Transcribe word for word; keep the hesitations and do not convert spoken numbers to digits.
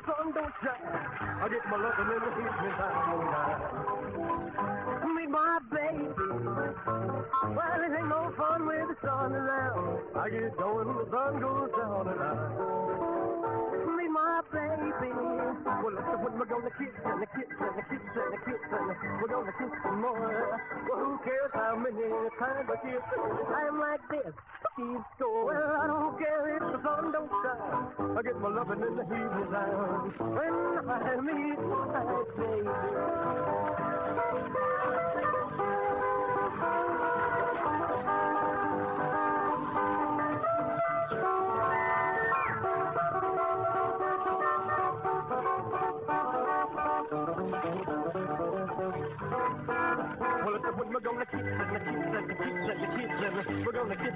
sun don't shine, I get my loving in the evening time. Meet my baby. Well, it ain't no fun with the sun around. I get going when the sun goes down and out. Meet my baby. Well, we're gonna kiss and the kiss and the kiss and the kiss and we're gonna kiss some more. Well, who cares how many times I kiss? I'm like this. Keep going. Well, I don't care if the sun don't shine. I get my loving in the evening time. When I meet my baby. Well, we're gonna kiss and the kiss and the kiss and the kiss and we're gonna kiss.